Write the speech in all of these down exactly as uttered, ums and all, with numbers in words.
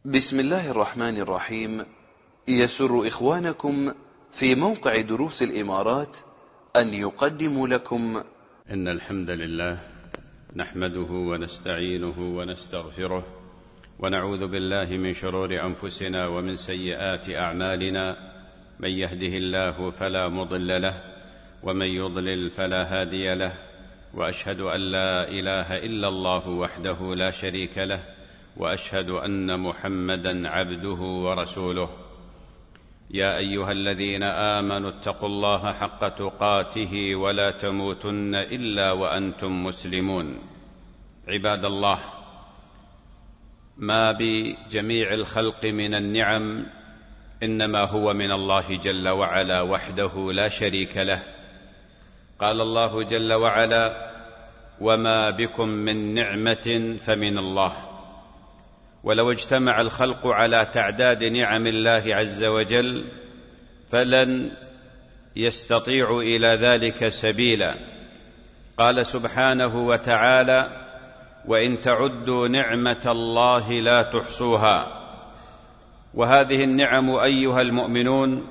بسم الله الرحمن الرحيم. يسر إخوانكم في موقع دروس الإمارات أن يقدموا لكم إن الحمد لله نحمده ونستعينه ونستغفره ونعوذ بالله من شرور أنفسنا ومن سيئات أعمالنا، من يهده الله فلا مضل له ومن يضلل فلا هادي له، وأشهد أن لا إله إلا الله وحده لا شريك له، وأشهد أن محمدًا عبده ورسوله. يا أيها الذين آمنوا اتقوا الله حق تقاته ولا تموتن إلا وأنتم مسلمون. عباد الله، ما بجميع الخلق من النعم إنما هو من الله جل وعلا وحده لا شريك له. قال الله جل وعلا: وما بكم من نعمة فمن الله. ولو اجتمع الخلق على تعداد نعم الله عز وجل فلن يستطيعوا إلى ذلك سبيلا. قال سبحانه وتعالى: وإن تعدوا نعمة الله لا تحصوها. وهذه النعم أيها المؤمنون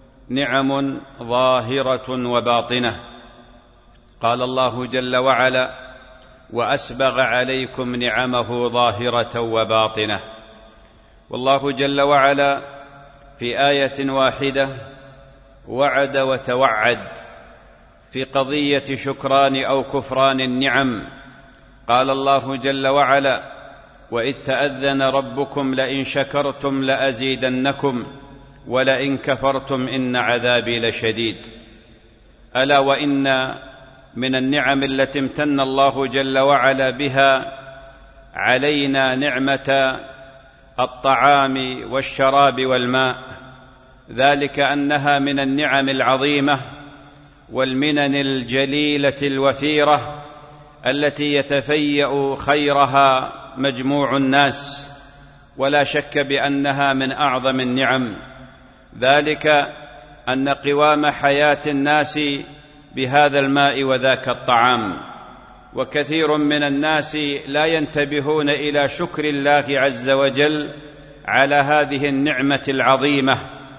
نعم ظاهرة وباطنة. قال الله جل وعلا: وأسبغ عليكم نعمه ظاهرة وباطنة. والله جل وعلا في آية واحدة وعد وتوعد في قضية شكران أو كفران النعم. قال الله جل وعلا: وإذ تأذن ربكم لئن شكرتم لأزيدنكم ولئن كفرتم إن عذابي لشديد. ألا وإن من النعم التي امتن الله جل وعلا بها علينا نعمة الطعام والشراب والماء، ذلك أنها من النعم العظيمة والمنن الجليلة الوفيرة التي يتفيأ خيرها مجموع الناس، ولا شك بأنها من أعظم النعم، ذلك أن قوام حياة الناس بهذا الماء وذاك الطعام. وكثير من الناس لا ينتبهون إلى شكر الله عز وجل على هذه النعمة العظيمة.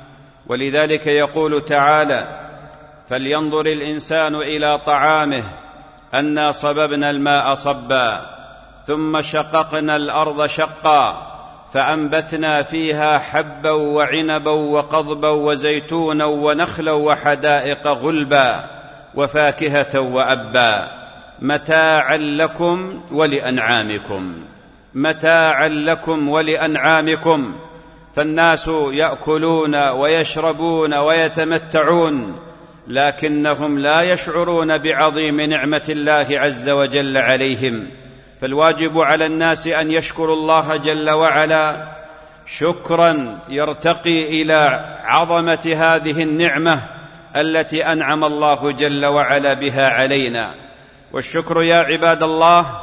ولذلك يقول تعالى: فلينظر الإنسان إلى طعامه أنا صببنا الماء صبا ثم شققنا الأرض شقا فأنبتنا فيها حبا وعنبا وقضبا وزيتونا ونخلا وحدائق غلبا وفاكهة وأبا متاعا لكم ولأنعامكم. متاعا لكم ولأنعامكم. فالناس يأكلون ويشربون ويتمتعون، لكنهم لا يشعرون بعظيم نعمة الله عز وجل عليهم. فالواجب على الناس أن يشكروا الله جل وعلا شكرا يرتقي إلى عظمة هذه النعمة التي أنعم الله جل وعلا بها علينا. والشكر يا عباد الله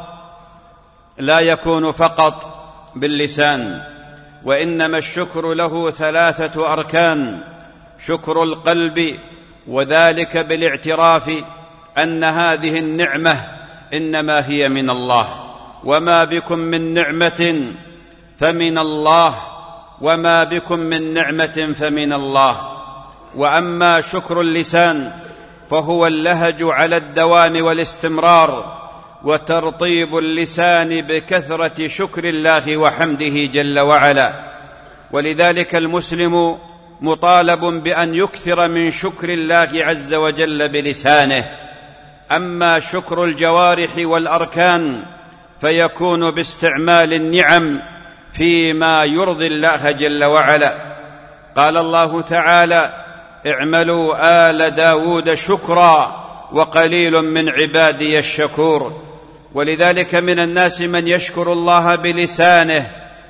لا يكون فقط باللسان، وإنما الشكر له ثلاثة أركان: شكر القلب، وذلك بالاعتراف أن هذه النعمة إنما هي من الله. وما بكم من نعمة فمن الله، وما بكم من نعمة فمن الله. وأما شكر اللسان فهو اللهج على الدوام والاستمرار، وترطيب اللسان بكثرة شكر الله وحمده جل وعلا. ولذلك المسلم مطالب بأن يكثر من شكر الله عز وجل بلسانه. أما شكر الجوارح والأركان فيكون باستعمال النعم فيما يرضي الله جل وعلا. قال الله تعالى: اعملوا آل داود شكرا وقليل من عبادي الشكور. ولذلك من الناس من يشكر الله بلسانه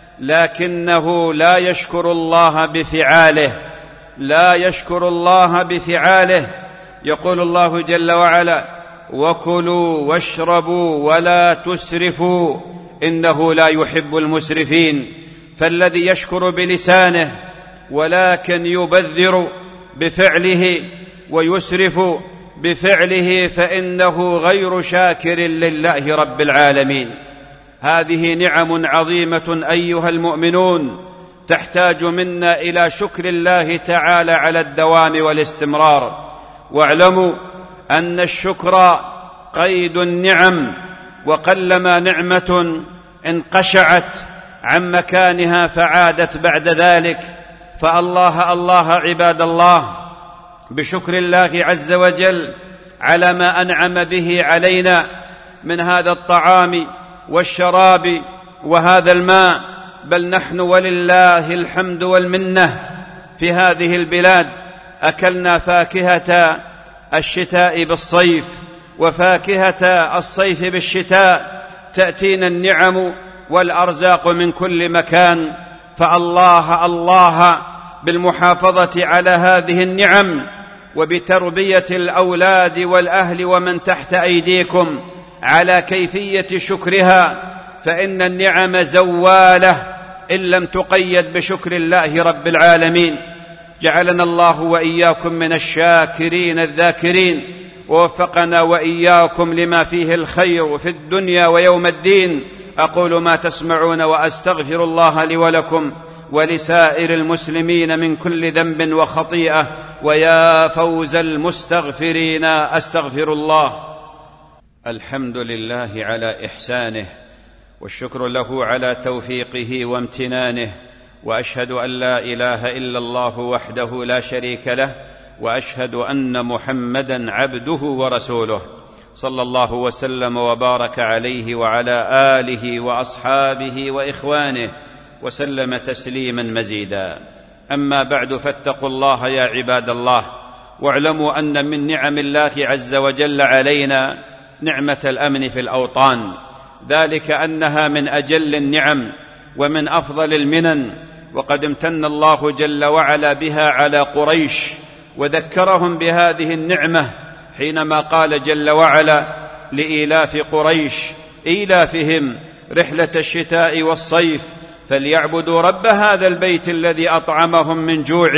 لكنه لا يشكر الله بفعاله. لا يشكر الله بفعاله. يقول الله جل وعلا: وكلوا واشربوا ولا تسرفوا إنه لا يحب المسرفين. فالذي يشكر بلسانه ولكن يبذر بفعله ويسرف بفعله فإنه غير شاكر لله رب العالمين. هذه نعم عظيمة أيها المؤمنون تحتاج منا إلى شكر الله تعالى على الدوام والاستمرار. واعلموا أن الشكر قيد النعم، وقلما نعمة انقشعت عن مكانها فعادت بعد ذلك. فالله الله عباد الله بشكر الله عز وجل على ما أنعم به علينا من هذا الطعام والشراب وهذا الماء. بل نحن ولله الحمد والمنة في هذه البلاد أكلنا فاكهة الشتاء بالصيف وفاكهة الصيف بالشتاء، تأتينا النعم والأرزاق من كل مكان. فالله الله بالمحافظة على هذه النعم وبتربية الأولاد والأهل ومن تحت أيديكم على كيفية شكرها، فإن النعم زوالة إن لم تقيد بشكر الله رب العالمين. جعلنا الله وإياكم من الشاكرين الذاكرين، ووفقنا وإياكم لما فيه الخير في الدنيا ويوم الدين. أقول ما تسمعون وأستغفر الله لي ولكم ولسائر المسلمين من كل ذنب وخطيئة، ويا فوز المستغفرين. أستغفر الله. الحمد لله على إحسانه، والشكر له على توفيقه وامتنانه، وأشهد أن لا إله إلا الله وحده لا شريك له، وأشهد أن محمدًا عبده ورسوله، صلى الله وسلم وبارك عليه وعلى آله وأصحابه وإخوانه وسلم تسليما مزيدا. أما بعد، فاتقوا الله يا عباد الله، واعلموا أن من نعم الله عز وجل علينا نعمة الأمن في الأوطان، ذلك أنها من أجل النعم ومن أفضل المنن. وقد امتن الله جل وعلا بها على قريش وذكرهم بهذه النعمة حينما قال جل وعلا لإيلاف قريش إيلافهم رحلة الشتاء والصيف فليعبدوا رب هذا البيت الذي أطعمهم من جوع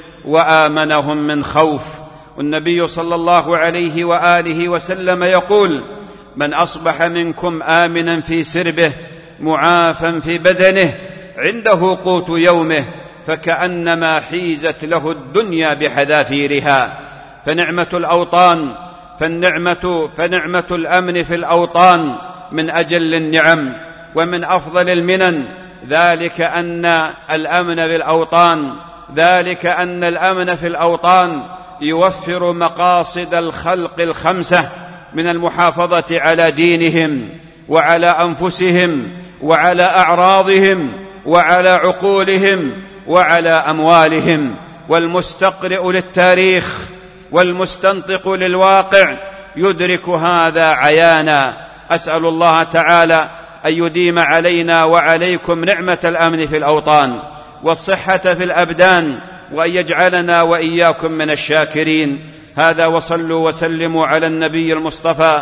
وآمنهم من خوف. والنبي صلى الله عليه وآله وسلم يقول: من أصبح منكم آمنا في سربه معافا في بدنه عنده قوت يومه فكأنما حيزت له الدنيا بحذافيرها. فنعمة الأوطان فالنعمة فنعمة الأمن في الأوطان من أجل النعم ومن أفضل المنن، ذلك أن الأمن بالأوطان ذلك أن الأمن في الأوطان يوفر مقاصد الخلق الخمسة من المحافظة على دينهم وعلى أنفسهم وعلى أعراضهم وعلى عقولهم وعلى أموالهم. والمستقرئ للتاريخ والمستنطق للواقع يدرك هذا عيانا. أسأل الله تعالى أن يديم علينا وعليكم نعمة الأمن في الأوطان والصحة في الأبدان، وأن يجعلنا وإياكم من الشاكرين. هذا، وصلوا وسلموا على النبي المصطفى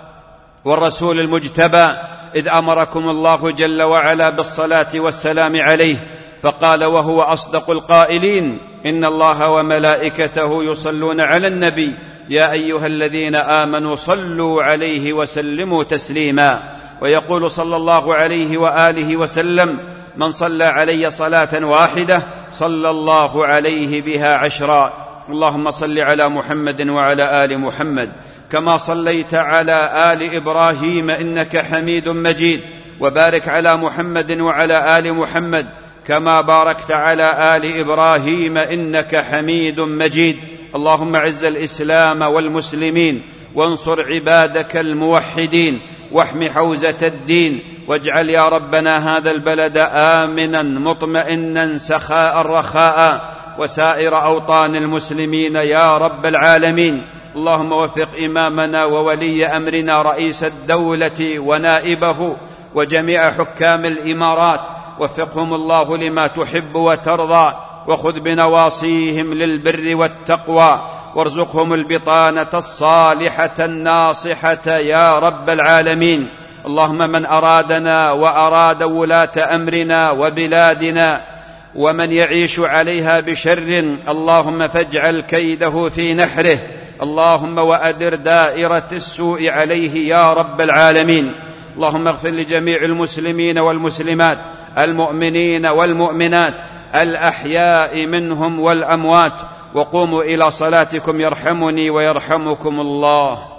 والرسول المجتبى، إذ أمركم الله جل وعلا بالصلاة والسلام عليه، فقال وهو أصدق القائلين: إن الله وملائكته يصلون على النبي يا أيها الذين آمنوا صلوا عليه وسلموا تسليما. ويقول صلى الله عليه وآله وسلم: من صلى علي صلاة واحدة صلى الله عليه بها عشرا. اللهم صل على محمد وعلى آل محمد كما صليت على آل إبراهيم إنك حميد مجيد، وبارك على محمد وعلى آل محمد كما باركت على آل إبراهيم إنك حميد مجيد. اللهم أعز الإسلام والمسلمين، وانصر عبادك الموحدين، واحم حوزة الدين، واجعل يا ربنا هذا البلد آمنا مطمئنا سخاء رخاء، وسائر أوطان المسلمين يا رب العالمين. اللهم وفق إمامنا وولي أمرنا رئيس الدولة ونائبه وجميع حكام الإمارات، وفقهم الله لما تحب وترضى، وخذ بنواصيهم للبر والتقوى، وارزقهم البطانة الصالحة الناصحة يا رب العالمين. اللهم من أرادنا وأراد ولاة أمرنا وبلادنا ومن يعيش عليها بشر، اللهم فاجعل كيده في نحره، اللهم وأدر دائرة السوء عليه يا رب العالمين. اللهم اغفر لجميع المسلمين والمسلمات، المؤمنين والمؤمنات، الأحياء منهم والأموات. وقوموا إلى صلاتكم يرحمني ويرحمكم الله.